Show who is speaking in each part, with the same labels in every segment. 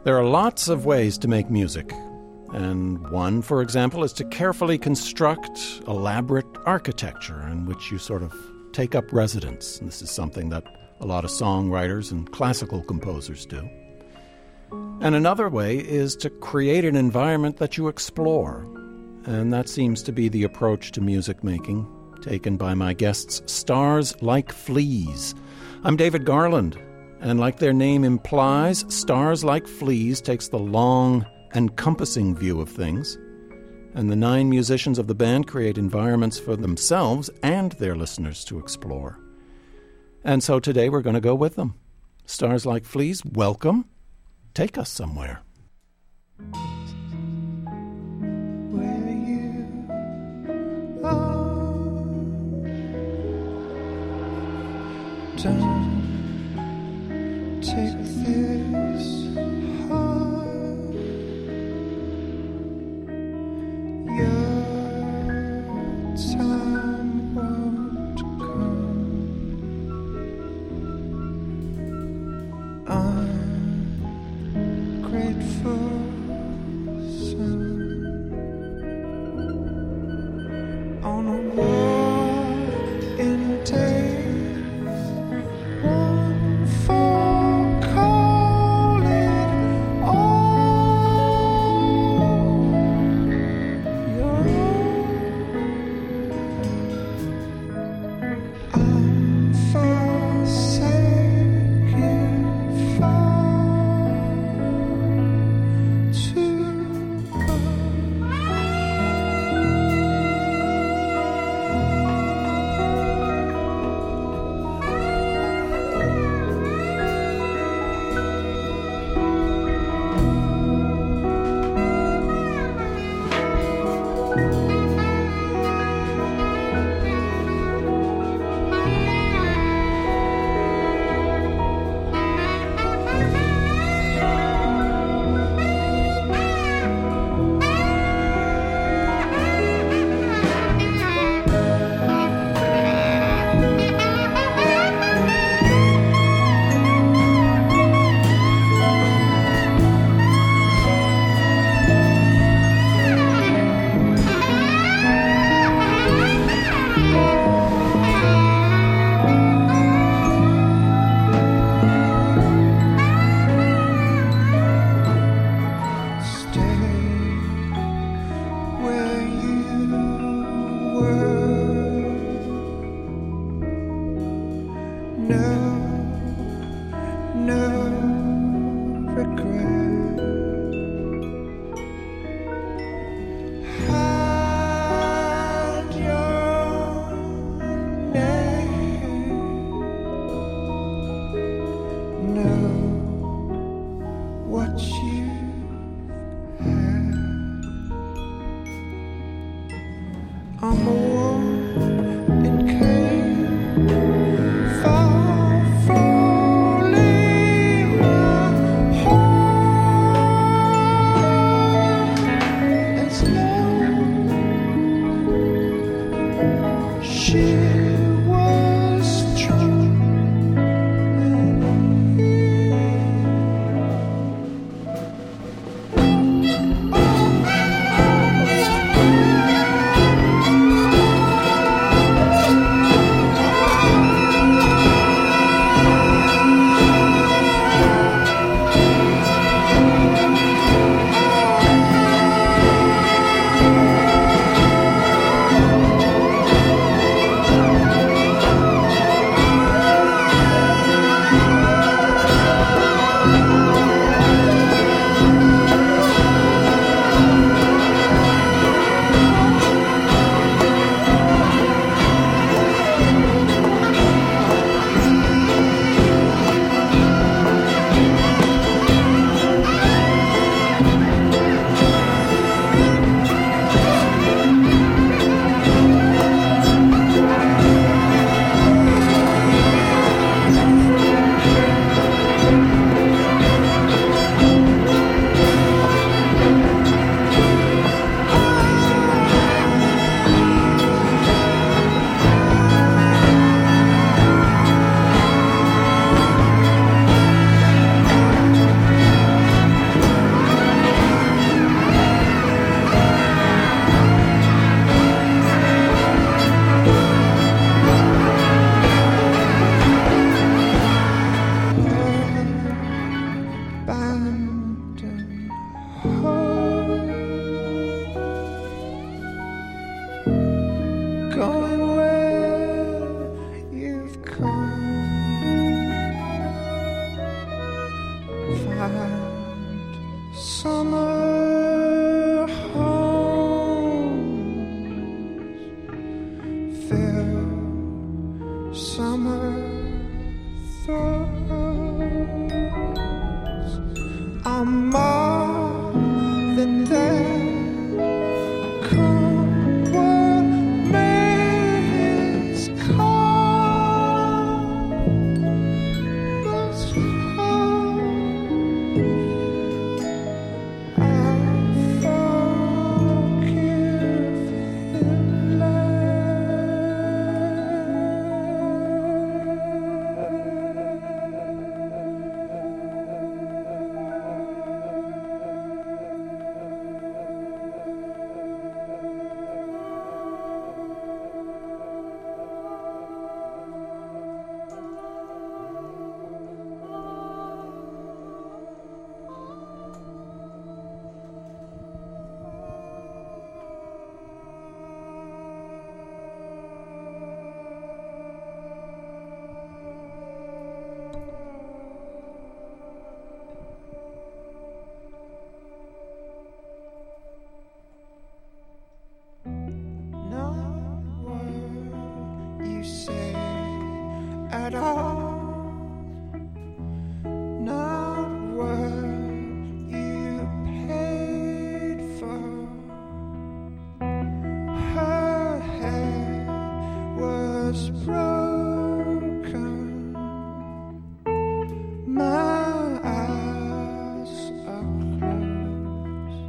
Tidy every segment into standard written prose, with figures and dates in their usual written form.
Speaker 1: There are lots of ways to make music, and one, for example, is to carefully construct elaborate architecture in which you sort of take up residence. And this is something that a lot of songwriters and classical composers do. And another way is to create an environment that you explore, and that seems to be the approach to music making taken by my guests, Stars Like Fleas. I'm David Garland. And like their name implies, Stars Like Fleas takes the long, encompassing view of things. And the 9 musicians of the band create environments for themselves and their listeners to explore. And so today we're going to go with them. Stars Like Fleas, welcome. Take us somewhere.
Speaker 2: Where you are, don't take this hard. Your time won't come. I'm grateful, son. On a walk in days, one phone call it all. You're I'm forsaken, far to go. going where you've come. Find summer homes, fill summer thoughts. I'm more than that. Come what may come, must come. I'll forgive in not what you say at all, not what you paid for. Her head was broken, my eyes are closed.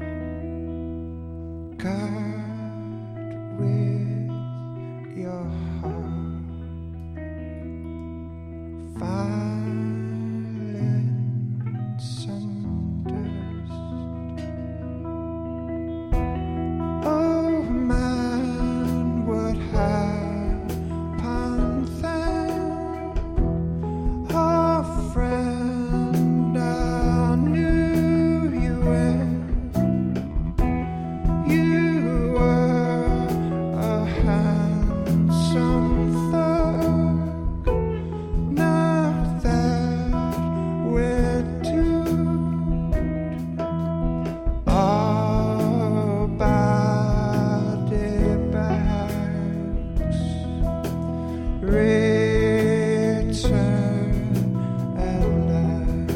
Speaker 2: God with your heart, violence and dust. Oh man, what happened then? Oh friend, I knew you when you were a handsome thug. Now that we're doomed, our body bags return at last.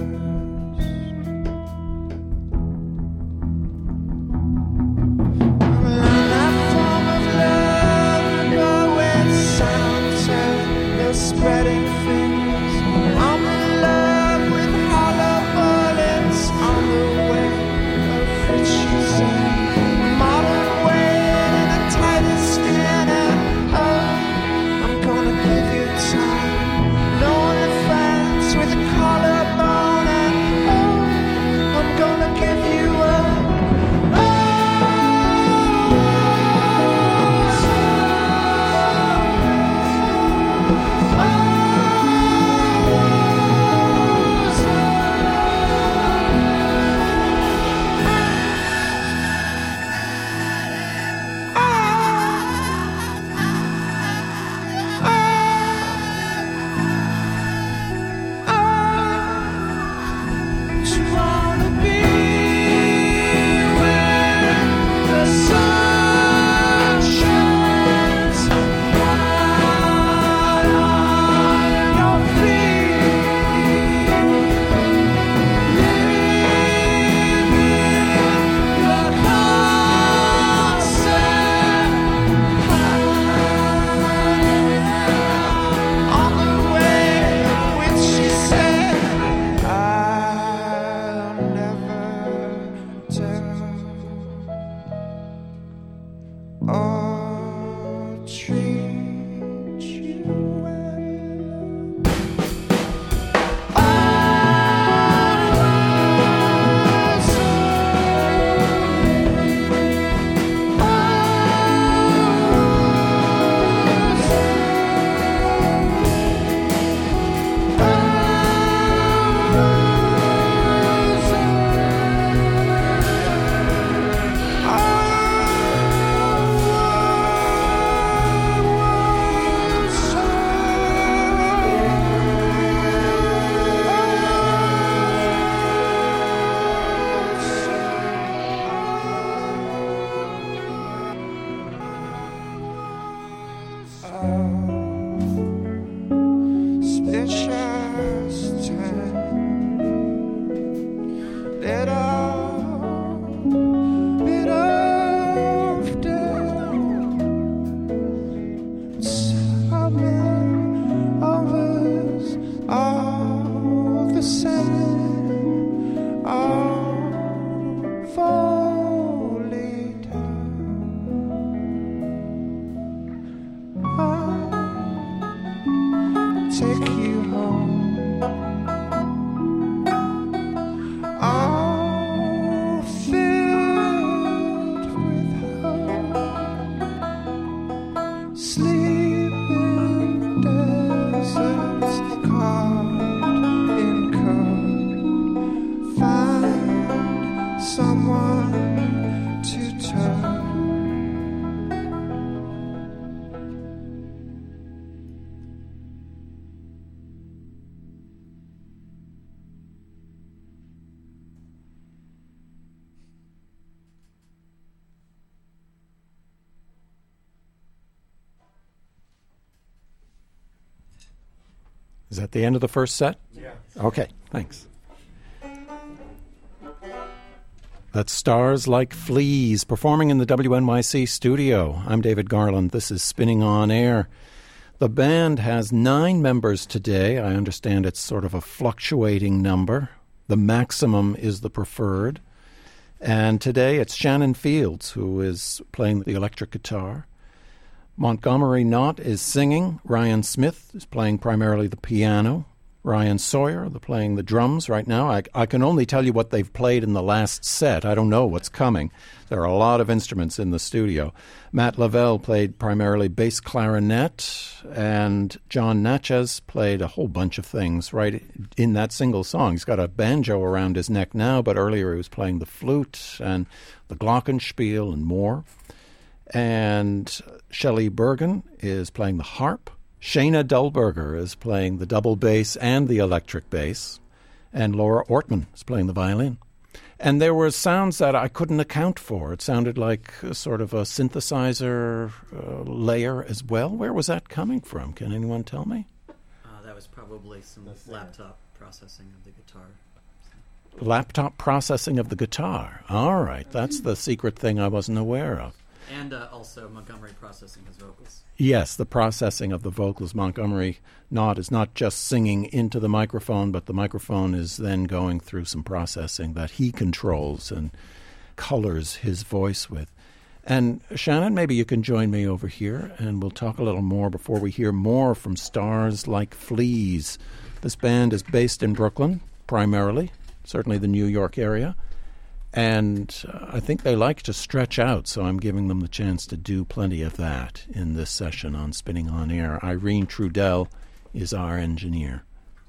Speaker 2: That form of love, going sounds and the spreading fingers. I'm in love with hollow bullets on the way of which you say modern weight in the tightest skin. And oh, I'm gonna give you time. No offense with a collarbone. And oh, I'm gonna give you a take you home. All filled with hope. Sleep in deserts carved in code. Find someone to turn.
Speaker 1: Is that the end of the first set?
Speaker 2: Yeah.
Speaker 1: Okay, thanks. That's Stars Like Fleas, performing in the WNYC studio. I'm David Garland. This is Spinning on Air. The band has 9 members today. I understand it's sort of a fluctuating number. The maximum is the preferred. And today it's Shannon Fields who is playing the electric guitar. Montgomery Knott is singing. Ryan Smith is playing primarily the piano. Ryan Sawyer, they're playing the drums right now. I can only tell you what they've played in the last set. I don't know what's coming. There are a lot of instruments in the studio. Matt Lavelle played primarily bass clarinet, and John Natchez played a whole bunch of things right in that single song. He's got a banjo around his neck now, but earlier he was playing the flute and the glockenspiel and more. And Shelley Bergen is playing the harp. Shayna Dullberger is playing the double bass and the electric bass. And Laura Ortman is playing the violin. And there were sounds that I couldn't account for. It sounded like a sort of a synthesizer layer as well. Where was that coming from? Can anyone tell me?
Speaker 3: That was probably some laptop processing of the guitar.
Speaker 1: Laptop processing of the guitar. All right. That's the secret thing I wasn't aware of.
Speaker 3: And also Montgomery processing his vocals.
Speaker 1: Yes, the processing of the vocals. Montgomery Knott is not just singing into the microphone, but the microphone is then going through some processing that he controls and colors his voice with. And Shannon, maybe you can join me over here, and we'll talk a little more before we hear more from Stars Like Fleas. This band is based in Brooklyn, primarily, certainly the New York area. And I think they like to stretch out, so I'm giving them the chance to do plenty of that in this session on Spinning on Air. Irene Trudell is our engineer.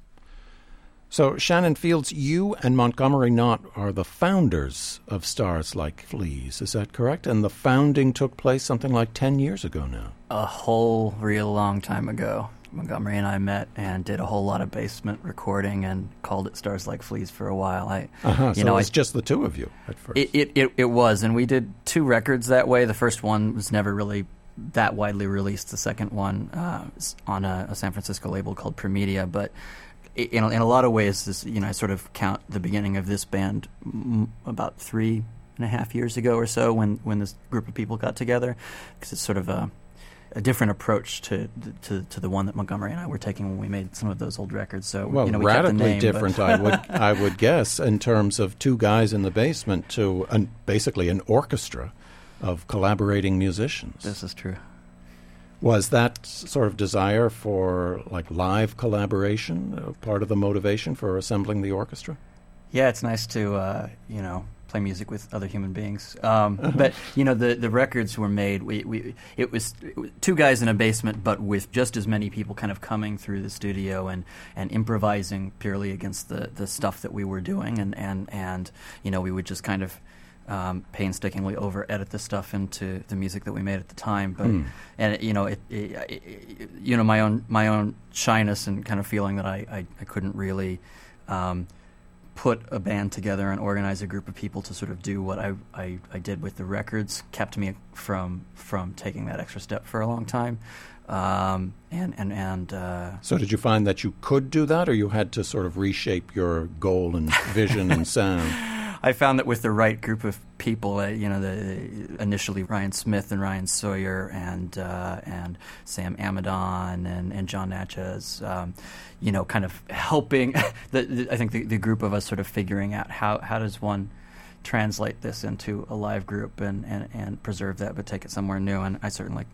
Speaker 1: So, Shannon Fields, you and Montgomery Knott are the founders of Stars Like Fleas, is that correct? And the founding took place something like 10 years ago now.
Speaker 3: A whole real long time ago. Montgomery and I met and did a whole lot of basement recording and called it Stars Like Fleas for a while.
Speaker 1: So it's just the two of you at first.
Speaker 3: It was, and we did 2 records that way. The first one was never really that widely released. The second one on a San Francisco label called Premedia. But in a lot of ways, this, I sort of count the beginning of this band about 3.5 years ago or so when this group of people got together, because it's sort of a different approach to the one that Montgomery and I were taking when we made some of those old records. So,
Speaker 1: we
Speaker 3: kept
Speaker 1: radically
Speaker 3: the name,
Speaker 1: different, I would guess, in terms of 2 guys in the basement to basically an orchestra of collaborating musicians.
Speaker 3: This is true.
Speaker 1: Was that sort of desire for live collaboration part of the motivation for assembling the orchestra?
Speaker 3: Yeah, it's nice to play music with other human beings. But the records were made. It was 2 guys in a basement, but with just as many people kind of coming through the studio and improvising purely against the stuff that we were doing, and we would just kind of painstakingly over edit the stuff into the music that we made at the time. But my own shyness and kind of feeling that I couldn't really put a band together and organize a group of people to sort of do what I did with the records kept me from taking that extra step for a long time.
Speaker 1: So did you find that you could do that, or you had to sort of reshape your goal and vision and sound?
Speaker 3: I found that with the right group of people, initially Ryan Smith and Ryan Sawyer and Sam Amadon and John Natchez, kind of helping. I think the group of us sort of figuring out how does one translate this into a live group and preserve that, but take it somewhere new. And I certainly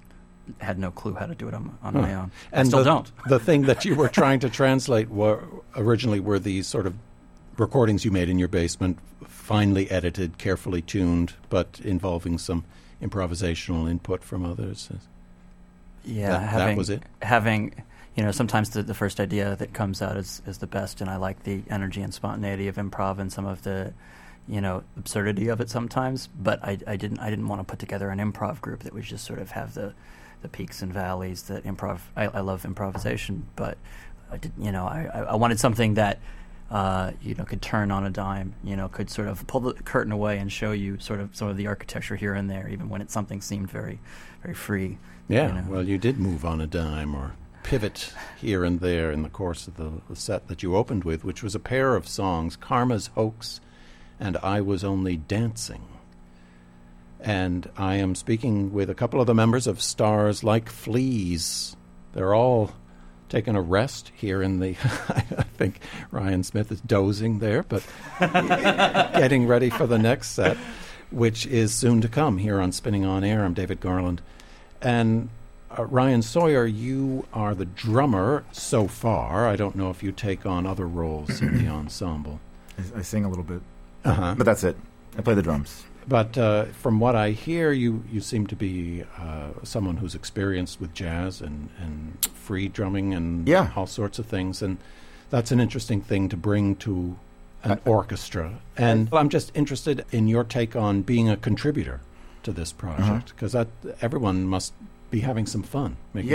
Speaker 3: had no clue how to do it on my own.
Speaker 1: And
Speaker 3: I still don't.
Speaker 1: The thing that you were trying to translate originally were these sort of recordings you made in your basement, finely edited, carefully tuned, but involving some improvisational input from others.
Speaker 3: Yeah,
Speaker 1: that was it.
Speaker 3: Having, sometimes the first idea that comes out is the best, and I like the energy and spontaneity of improv and some of the, absurdity of it sometimes. But I didn't want to put together an improv group that would just sort of have the peaks and valleys that improv. I love improvisation, but I wanted something that could turn on a dime, could sort of pull the curtain away and show you sort of some of the architecture here and there, even when something seemed very, very free.
Speaker 1: Yeah, well, you did move on a dime or pivot here and there in the course of the set that you opened with, which was a pair of songs, Karma's Hoax and I Was Only Dancing. And I am speaking with a couple of the members of Stars Like Fleas. They're all taking a rest here in the... I think Ryan Smith is dozing there, but getting ready for the next set, which is soon to come here on Spinning on Air. I'm David Garland. And Ryan Sawyer, you are the drummer so far. I don't know if you take on other roles in the ensemble.
Speaker 4: I sing a little bit, but that's it. I play the drums.
Speaker 1: But from what I hear, you seem to be someone who's experienced with jazz and free drumming and all sorts of things. And that's an interesting thing to bring to an orchestra. And I'm just interested in your take on being a contributor to this project, because everyone must be having some fun making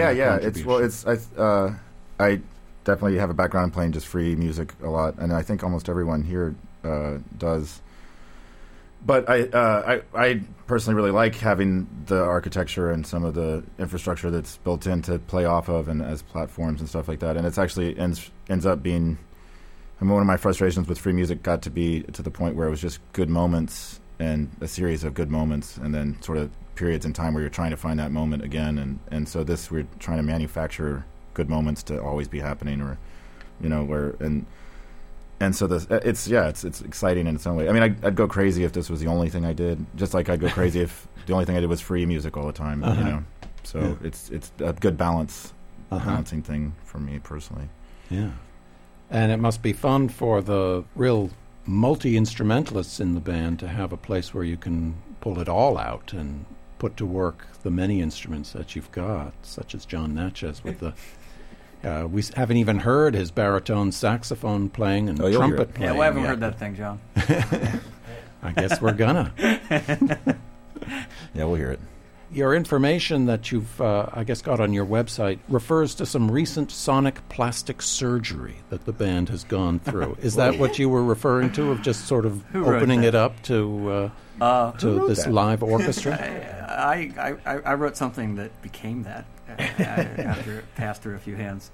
Speaker 4: I definitely have a background in playing just free music a lot, and I think almost everyone here does. But I personally really like having the architecture and some of the infrastructure that's built in to play off of and as platforms and stuff like that. And it's actually ends up being, one of my frustrations with free music got to be to the point where it was just good moments and a series of good moments, and then sort of periods in time where you're trying to find that moment again. And so we're trying to manufacture good moments to always be happening, or and so it's exciting in its own way. I mean, I'd go crazy if this was the only thing I did, just like I'd go crazy if the only thing I did was free music all the time. So it's a good balancing thing for me personally.
Speaker 1: Yeah, and it must be fun for the real multi-instrumentalists in the band to have a place where you can pull it all out and put to work the many instruments that you've got, such as John Natchez with the we haven't even heard his baritone saxophone playing and trumpet playing.
Speaker 3: Yeah, we haven't heard that thing, John.
Speaker 1: I guess we're gonna.
Speaker 4: Yeah, we'll hear it.
Speaker 1: Your information that you've, I guess, got on your website refers to some recent sonic plastic surgery that the band has gone through. Is that what you were referring to, of just sort of opening it up to this live orchestra?
Speaker 3: I wrote something that became that after it passed through a few hands.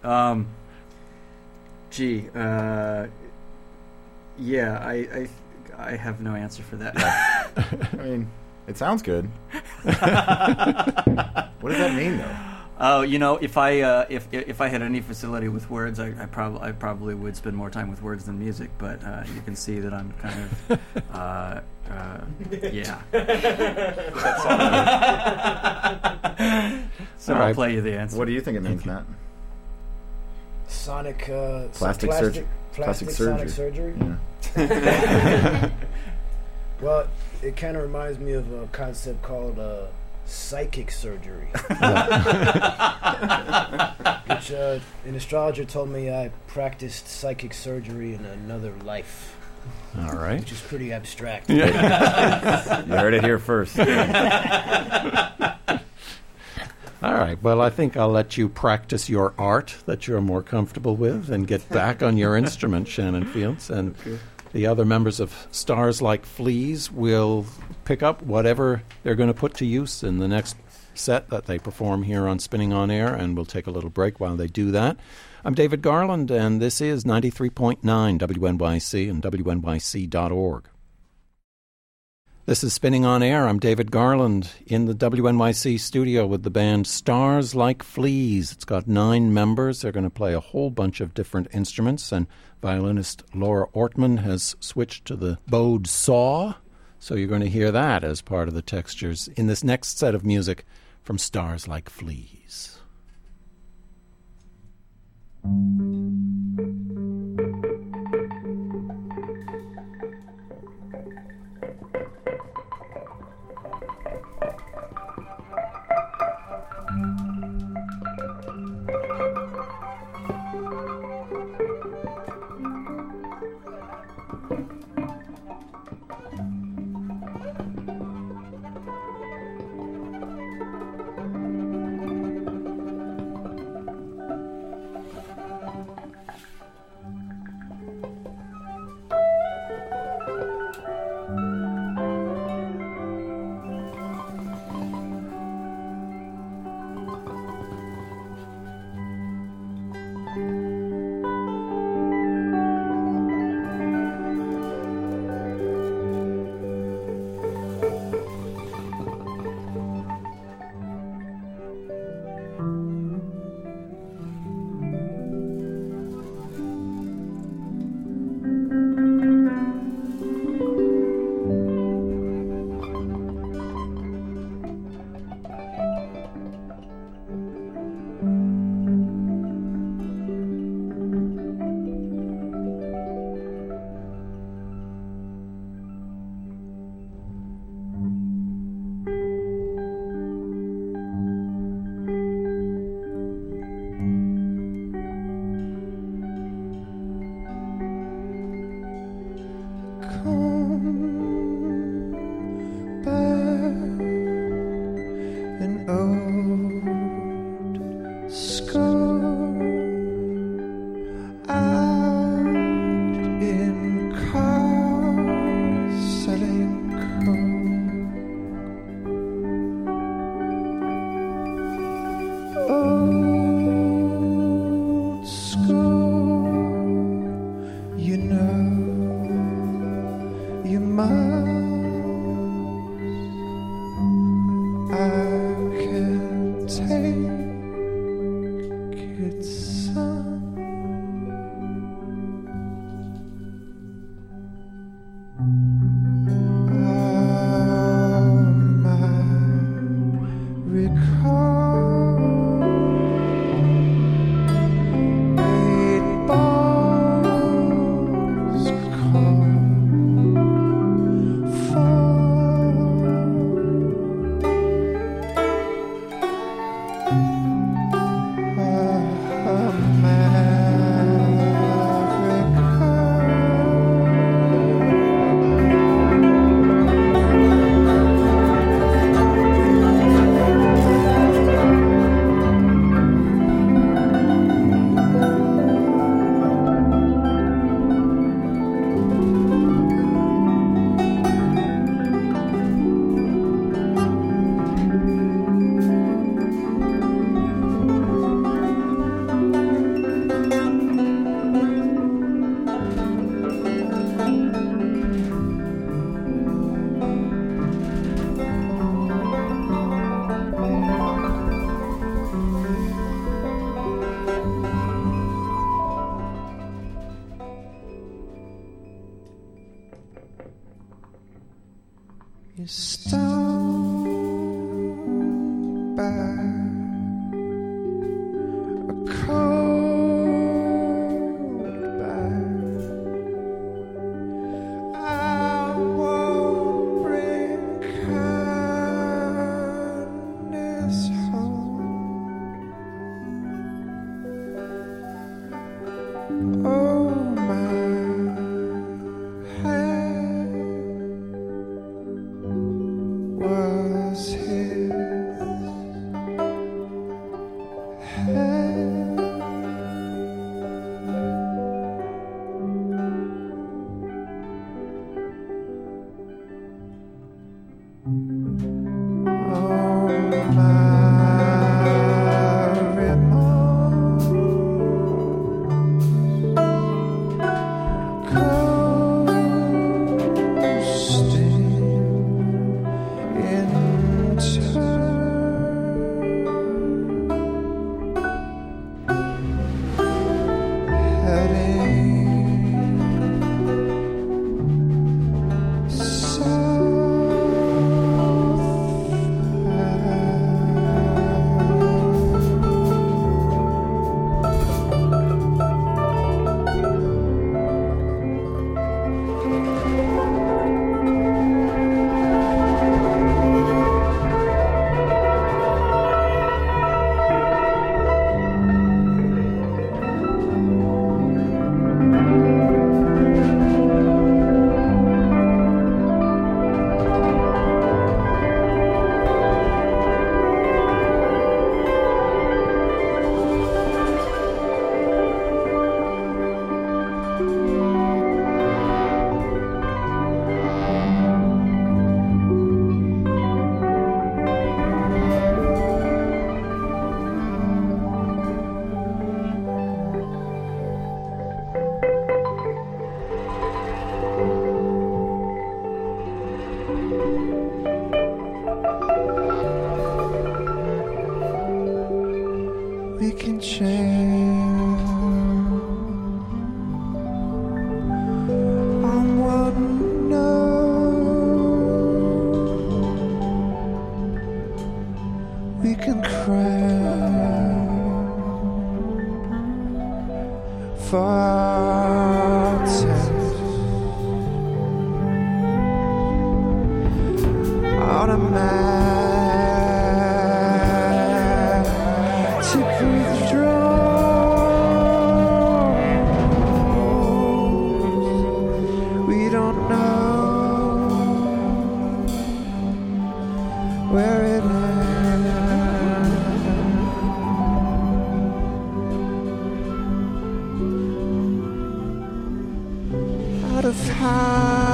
Speaker 3: I have no answer for that.
Speaker 4: I mean, it sounds good. What does that mean, though?
Speaker 3: Oh, if I had any facility with words, I probably would spend more time with words than music. But you can see that I'm kind of So I'll play you the answer.
Speaker 4: What do you think it means, Matt?
Speaker 5: Plastic sonic surgery.
Speaker 4: Yeah.
Speaker 5: Well, it kind of reminds me of a concept called psychic surgery, which an astrologer told me I practiced psychic surgery in another life.
Speaker 1: All right.
Speaker 5: Which is pretty abstract.
Speaker 4: You heard it here first.
Speaker 1: All right. Well, I think I'll let you practice your art that you're more comfortable with and get back on your instrument, Shannon Fields. And the other members of Stars Like Fleas will pick up whatever they're going to put to use in the next set that they perform here on Spinning on Air, and we'll take a little break while they do that. I'm David Garland, and this is 93.9 WNYC and WNYC.org. This is Spinning on Air. I'm David Garland in the WNYC studio with the band Stars Like Fleas. It's got 9 members. They're going to play a whole bunch of different instruments, and violinist Laura Ortman has switched to the bowed saw, so you're going to hear that as part of the textures in this next set of music from Stars Like Fleas.
Speaker 2: we can change. On one note, we can cry for ourselves. Automatic withdrawals. We don't know where it ends. Out of house.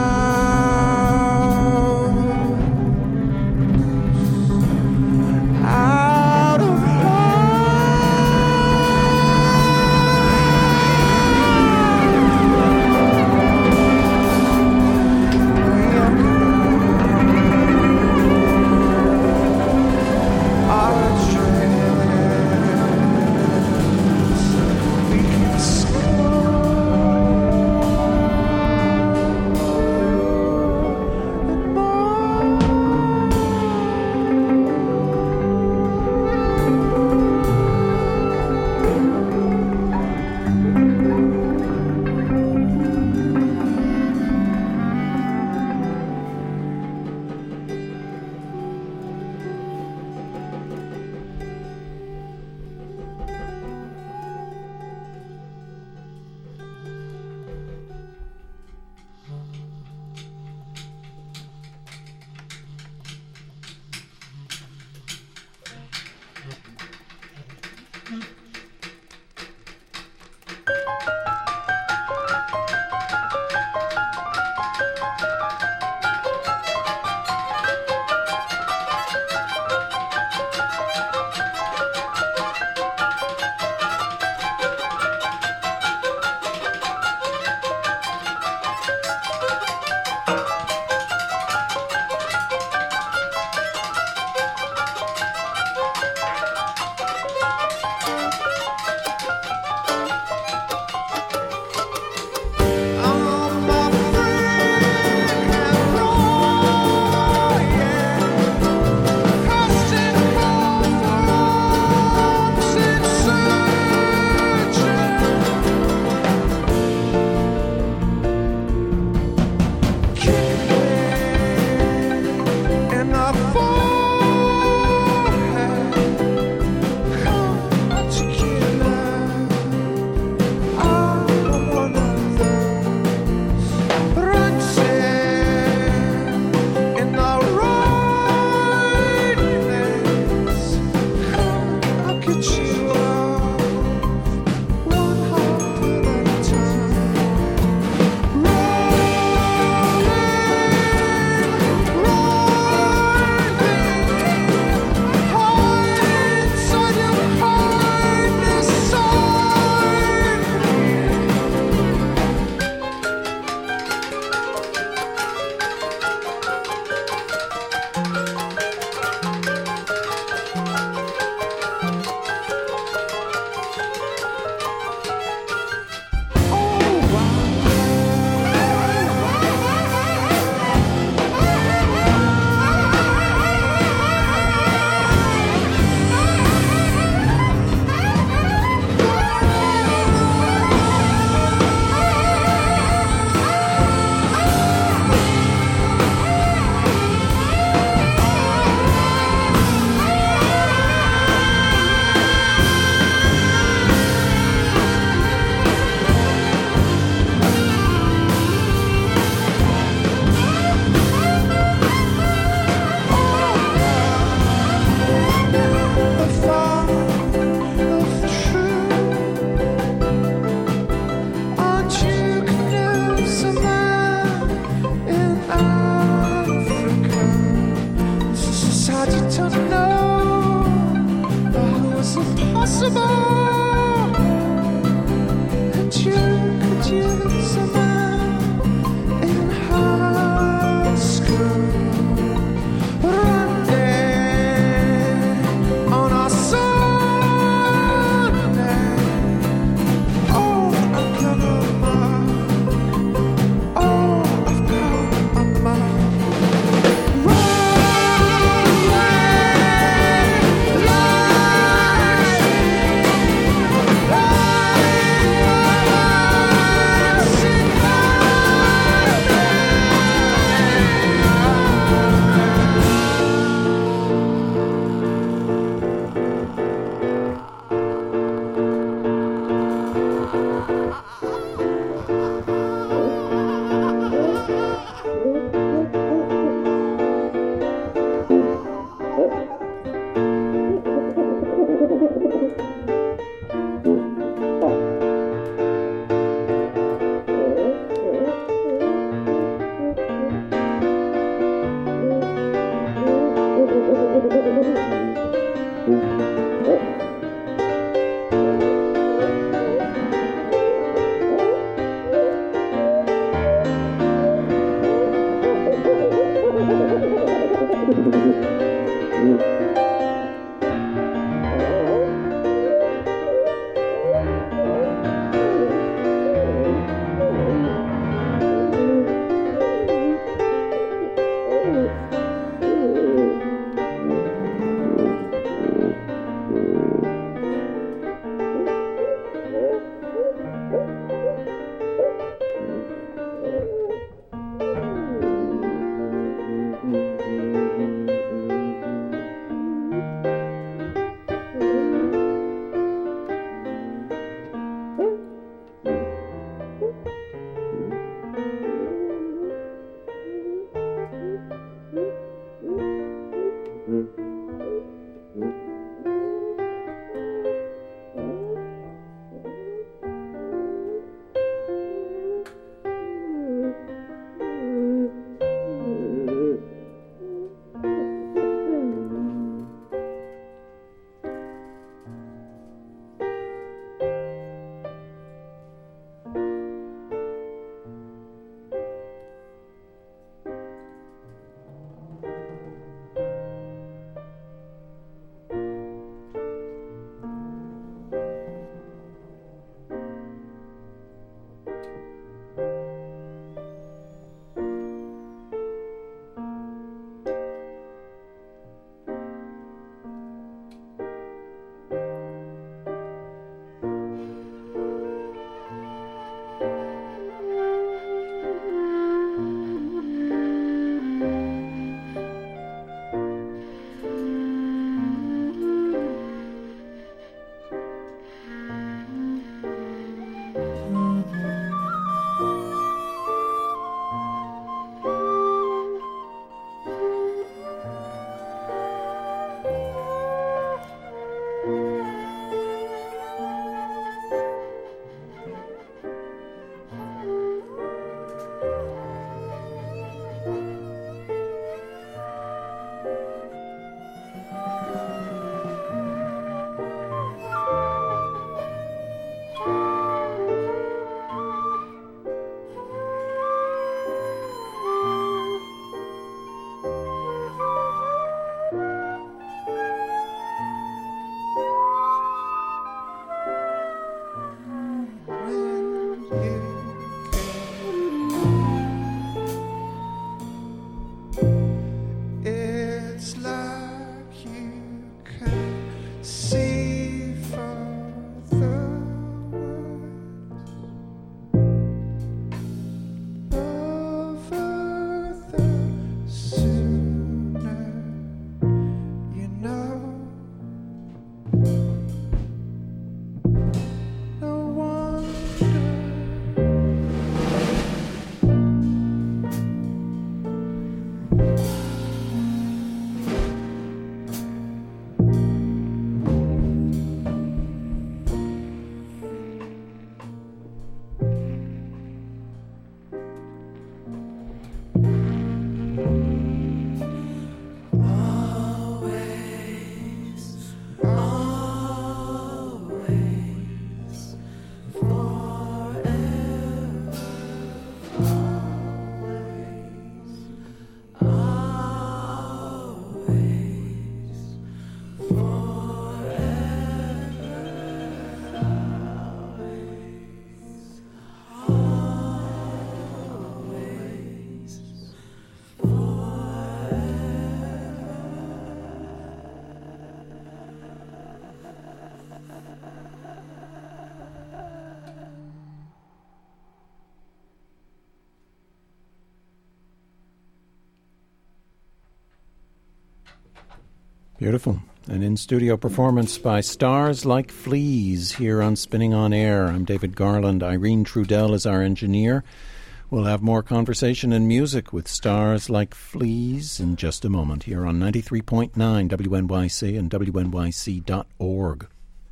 Speaker 1: Beautiful. An in-studio performance by Stars Like Fleas here on Spinning on Air. I'm David Garland. Irene Trudell is our engineer. We'll have more conversation and music with Stars Like Fleas in just a moment here on 93.9 WNYC and WNYC.org.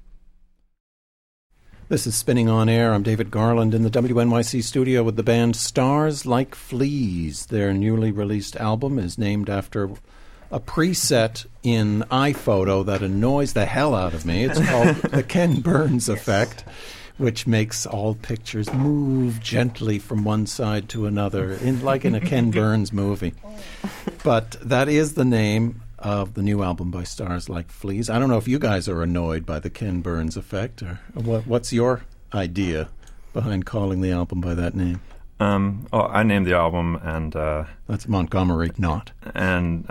Speaker 1: This is Spinning on Air. I'm David Garland in the WNYC studio with the band Stars Like Fleas. Their newly released album is named after a preset in iPhoto that annoys the hell out of me. It's called the Ken Burns Effect, which makes all pictures move gently from one side to another, like in a Ken Burns movie. But that is the name of the new album by Stars Like Fleas. I don't know if you guys are annoyed by the Ken Burns Effect, or what's your idea behind calling the album by that name?
Speaker 6: I named the album, and
Speaker 1: that's Montgomery Knott.
Speaker 6: And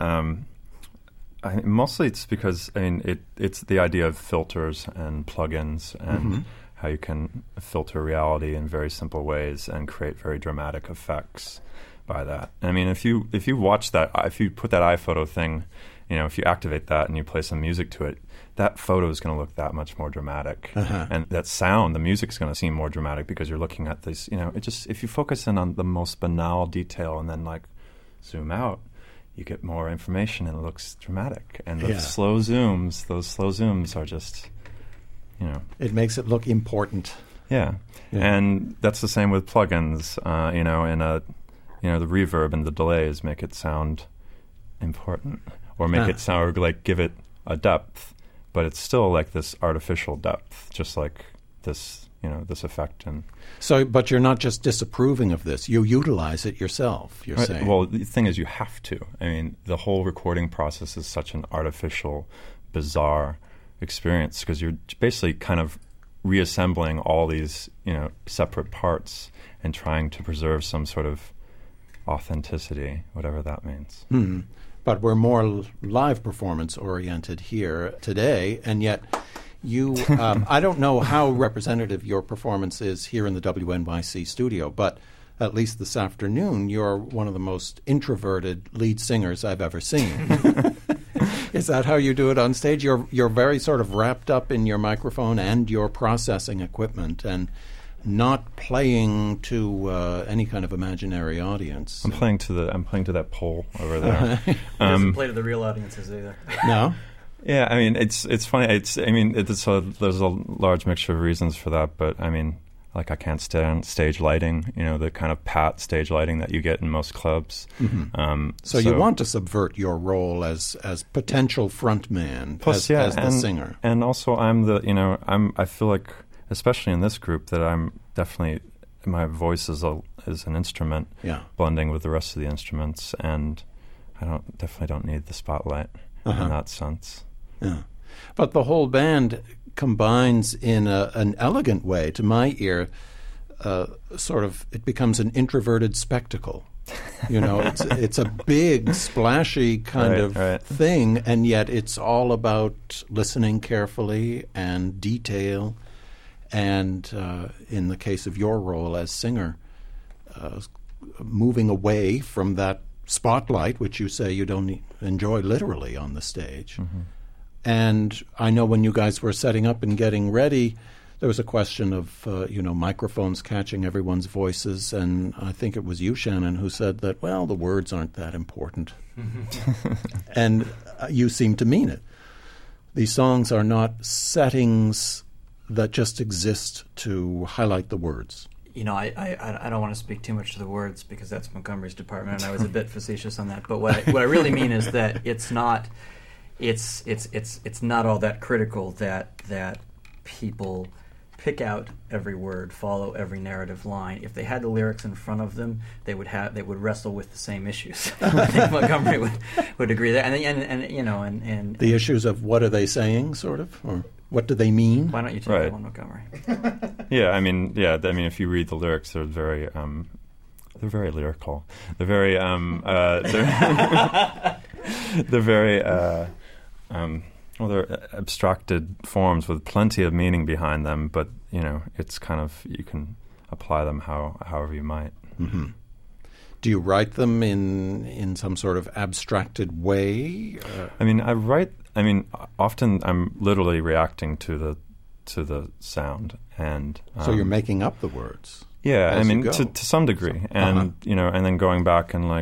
Speaker 6: mostly it's because it's the idea of filters and plugins and how you can filter reality in very simple ways and create very dramatic effects by that. I mean, if you watch that, if you put that iPhoto thing, if you activate that and you play some music to it, that photo is going to look that much more dramatic. And that sound, the music is going to seem more dramatic because you're looking at this, if you focus in on the most banal detail and then zoom out, you get more information and it looks dramatic. And those slow zooms are just,
Speaker 1: It makes it look important.
Speaker 6: Yeah. And that's the same with plugins, the reverb and the delays make it sound important or make it sound give it a depth, but it's still like this artificial depth, just like this, this effect. And
Speaker 1: so, but you're not just disapproving of this; you utilize it yourself. You're saying.
Speaker 6: Well, the thing is, you have to. I mean, the whole recording process is such an artificial, bizarre experience because you're basically kind of reassembling all these, separate parts and trying to preserve some sort of authenticity, whatever that means.
Speaker 1: Mm-hmm. But we're more live performance oriented here today, and yet you, I don't know how representative your performance is here in the WNYC studio, but at least this afternoon, you're one of the most introverted lead singers I've ever seen. Is that how you do it on stage? You're very sort of wrapped up in your microphone and your processing equipment, and not playing to any kind of imaginary audience.
Speaker 6: I'm playing to that pole over there.
Speaker 3: He doesn't play to the real audiences either.
Speaker 1: No.
Speaker 6: Yeah, I mean it's funny. There's a large mixture of reasons for that, but I mean, I can't stand stage lighting. The kind of pat stage lighting that you get in most clubs.
Speaker 1: Mm-hmm. So you want to subvert your role as potential frontman, as the singer,
Speaker 6: and also I feel like, especially in this group, that I'm definitely, my voice is an instrument, blending with the rest of the instruments, and I definitely don't need the spotlight in that sense.
Speaker 1: Yeah, but the whole band combines in an elegant way, to my ear. It becomes an introverted spectacle. It's a big, splashy kind of thing, and yet it's all about listening carefully and detail. And in the case of your role as singer, moving away from that spotlight, which you say you don't enjoy literally on the stage. Mm-hmm. And I know when you guys were setting up and getting ready, there was a question of, microphones catching everyone's voices. And I think it was you, Shannon, who said that, well, the words aren't that important. And you seem to mean it. These songs are not settings that just exist to highlight the words.
Speaker 3: I don't want to speak too much to the words because that's Montgomery's department, and I was a bit facetious on that. But what I really mean is that it's not all that critical that people pick out every word, follow every narrative line. If they had the lyrics in front of them, they would wrestle with the same issues. I think Montgomery would agree there. And
Speaker 1: the issues of what are they saying, sort of, or what do they mean?
Speaker 3: Why don't you take that one, Montgomery?
Speaker 6: If you read the lyrics, they're very lyrical. They're very they're abstracted forms with plenty of meaning behind them, but it's kind of, you can apply them however you might.
Speaker 1: Mm-hmm. Do you write them in some sort of abstracted way?
Speaker 6: I mean, I write I mean, often I'm literally reacting to the sound, and
Speaker 1: so you're making up the words.
Speaker 6: Yeah,
Speaker 1: as
Speaker 6: I mean,
Speaker 1: you go.
Speaker 6: to some degree, and and then going back and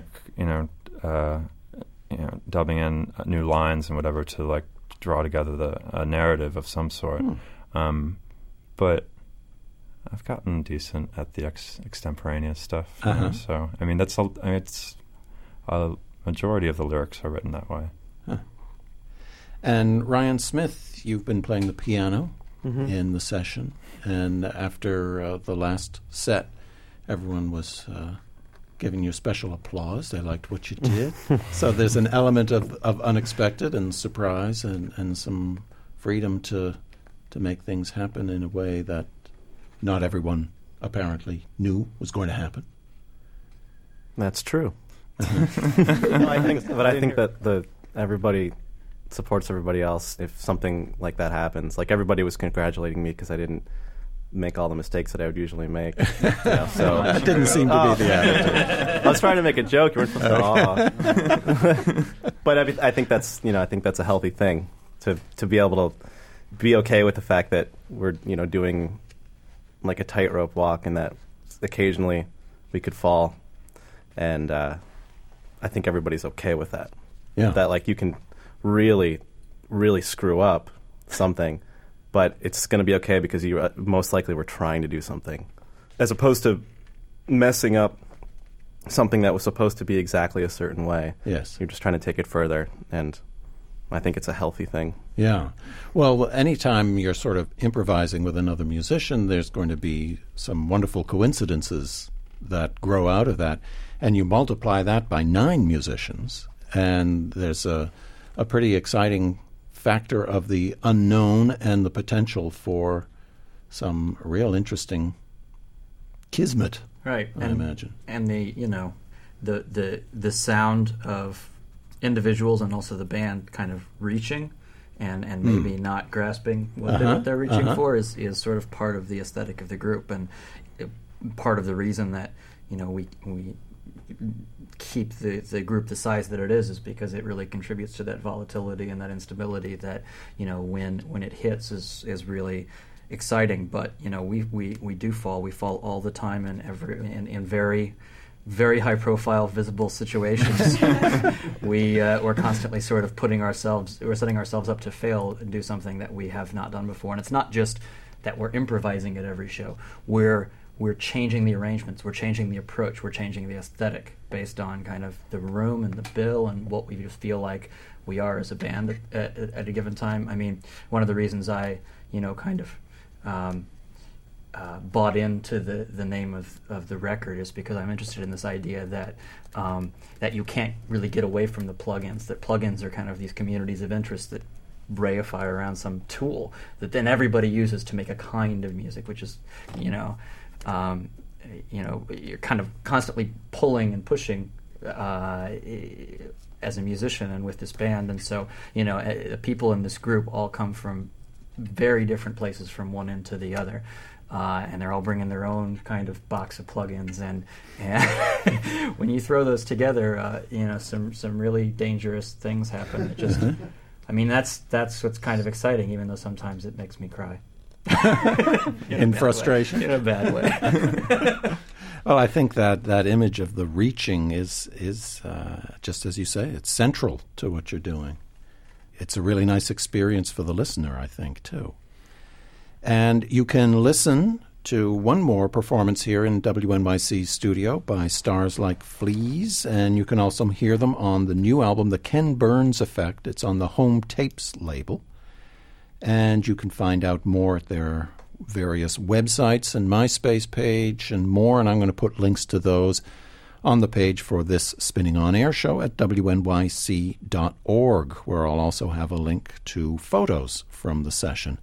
Speaker 6: dubbing in new lines and whatever to like draw together a narrative of some sort. But I've gotten decent at the extemporaneous stuff. So I mean, it's a majority of the lyrics are written that way.
Speaker 1: And Ryan Smith, you've been playing the piano in the session, and after the last set, everyone was giving you special applause. They liked what you did. So there's an element of unexpected and surprise and some freedom to make things happen in a way that not everyone apparently knew was going to happen.
Speaker 7: That's true. I think that everybody supports everybody else if something like that happens. Like, everybody was congratulating me because I didn't make all the mistakes that I would usually make. So
Speaker 1: that didn't seem to be the attitude.
Speaker 7: I was trying to make a joke. You weren't supposed to. But I think that's a healthy thing to be able to be okay with the fact that we're doing like a tightrope walk, and that occasionally we could fall, and I think everybody's okay with that.
Speaker 1: Yeah.
Speaker 7: That like you can really, really screw up something, but it's going to be okay because you most likely were trying to do something, as opposed to messing up something that was supposed to be exactly a certain way.
Speaker 1: Yes.
Speaker 7: You're just trying to take it further, and I think it's a healthy thing.
Speaker 1: Yeah. Well, anytime you're sort of improvising with another musician, there's going to be some wonderful coincidences that grow out of that. And you multiply that by 9 musicians, and there's a pretty exciting factor of the unknown and the potential for some real interesting kismet,
Speaker 3: right?
Speaker 1: I imagine.
Speaker 3: And the sound of individuals and also the band kind of reaching and maybe not grasping what they're reaching for is sort of part of the aesthetic of the group, and part of the reason that we keep the group the size that it is because it really contributes to that volatility and that instability that when it hits is really exciting. But we do fall. We fall all the time in very, very high profile, visible situations. We're constantly sort of we're setting ourselves up to fail and do something that we have not done before. And it's not just that we're improvising at every show. We're changing the arrangements, we're changing the approach, we're changing the aesthetic based on kind of the room and the bill and what we just feel like we are as a band at a given time. I mean, one of the reasons I, kind of bought into the name of the record is because I'm interested in this idea that that you can't really get away from the plugins, that plugins are kind of these communities of interest that reify around some tool that then everybody uses to make a kind of music, which is, you're kind of constantly pulling and pushing as a musician and with this band. And so, people in this group all come from very different places from one end to the other. And they're all bringing their own kind of box of plugins. And when you throw those together, some really dangerous things happen. It just, I mean, that's what's kind of exciting, even though sometimes it makes me cry.
Speaker 1: in frustration?
Speaker 3: In a bad way.
Speaker 1: Well, I think that image of the reaching is just as you say, it's central to what you're doing. It's a really nice experience for the listener, I think, too. And you can listen to one more performance here in WNYC studio by Stars Like Fleas, and you can also hear them on the new album, The Ken Burns Effect. It's on the Home Tapes label. And you can find out more at their various websites and MySpace page and more, and I'm going to put links to those on the page for this Spinning on Air show at wnyc.org, where I'll also have a link to photos from the session.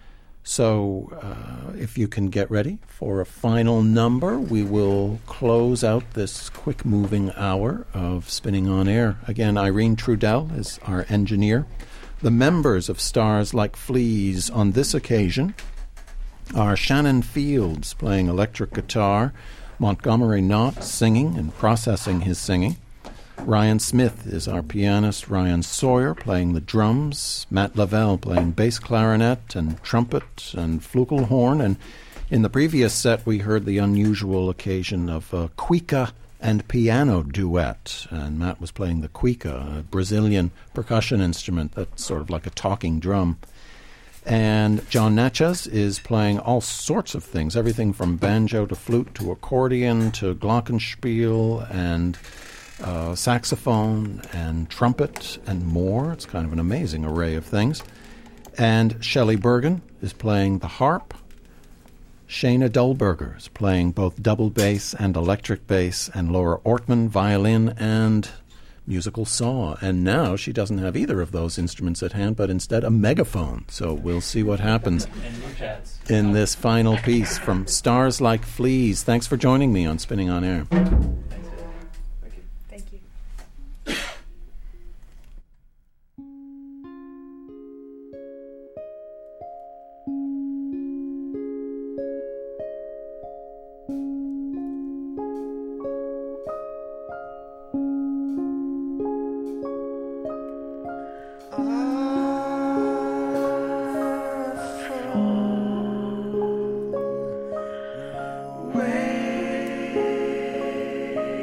Speaker 1: So if you can get ready for a final number, we will close out this quick-moving hour of Spinning on Air. Again, Irene Trudell is our engineer. The members of Stars Like Fleas on this occasion are Shannon Fields playing electric guitar, Montgomery Knott singing and processing his singing, Ryan Smith is our pianist, Ryan Sawyer playing the drums, Matt Lavelle playing bass clarinet and trumpet and flugelhorn. And in the previous set, we heard the unusual occasion of a cuica and piano duet. And Matt was playing the cuica, a Brazilian percussion instrument that's sort of like a talking drum. And John Natchez is playing all sorts of things, everything from banjo to flute to accordion to glockenspiel and saxophone and trumpet and more. It's kind of an amazing array of things. And Shelley Bergen is playing the harp. Shayna Dullberger is playing both double bass and electric bass, and Laura Ortman violin and musical saw. And now she doesn't have either of those instruments at hand, but instead a megaphone. So we'll see what happens in this final piece from Stars Like Fleas. Thanks for joining me on Spinning on Air.
Speaker 8: Thank you.
Speaker 2: Away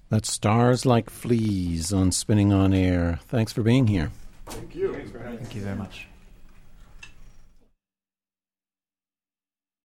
Speaker 1: That's Stars Like Fleas on Spinning on Air. Thanks for being here.
Speaker 3: Thank you very much.